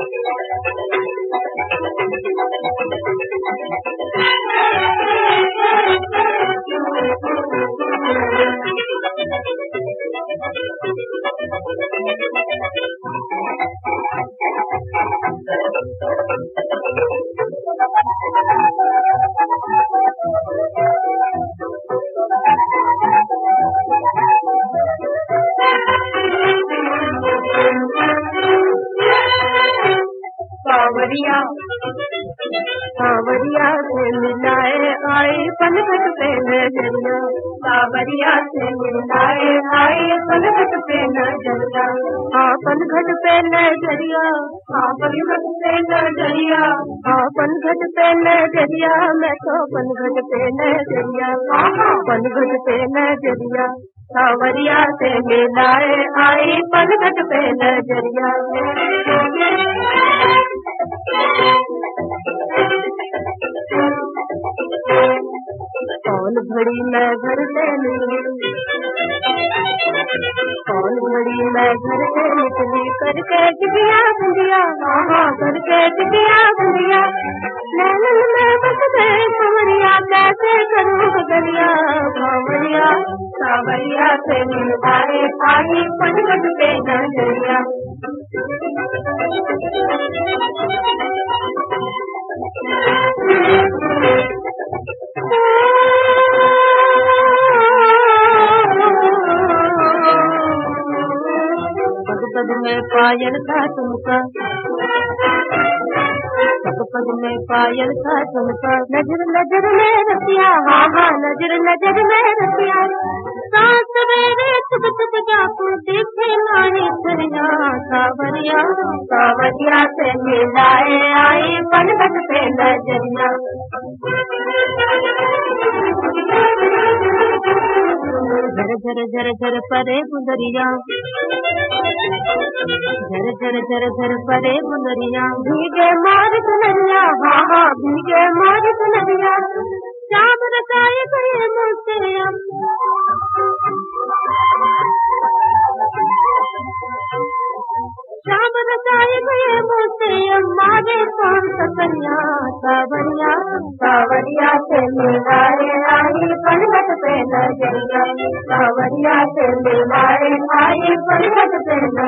सावरिया से मिलाए आई पलकट पे नजरिया, सावरिया से मिलाए आई पलकट पे नजरिया। हाँ पलकट पे नजरिया, हाँ पलकट पे नजरिया, हाँ पलकट पे नजरिया, मैं तो पलकट पे नजरिया, हाँ पलकट पे नजरिया। सावरिया से मिलाए आई पलकट पे नजरिया। कौन घड़ी मैं घर से निकली, कौन घड़ी मैं घर से निकली, करके टिकिया बंदिया, हाँ करके टिकिया बंदिया। नैनन में बस गए सावरिया, कैसे करूँ बदरिया, सावरिया सावरिया से मिलाए आई पलकट पे नजरिया। पग में पायल था तुमका, पग में पायल था तुमका, नजर नजर में रसिया, हाँ हाँ नजर नजर में रसिया। सांस मेरे चुप चुप जाकू देखे मारी छरिया, सावरिया सावरिया से मिलाए आई पलकट पे नजरिया। झर झर झर झर परे गुजरिया, झर झर झर झर परे गुजरिया। भीगे मार सुनरिया, हाँ हाँ भीगे मार सुनरिया। शाम रसाए गए मुझसे शाम रसाए गए मुझसे मारे कौन सतरिया, सावरिया सावरिया से मिलाए आई पलकट पे नजरिया, सावरिया से मिलाए आई पलकट पे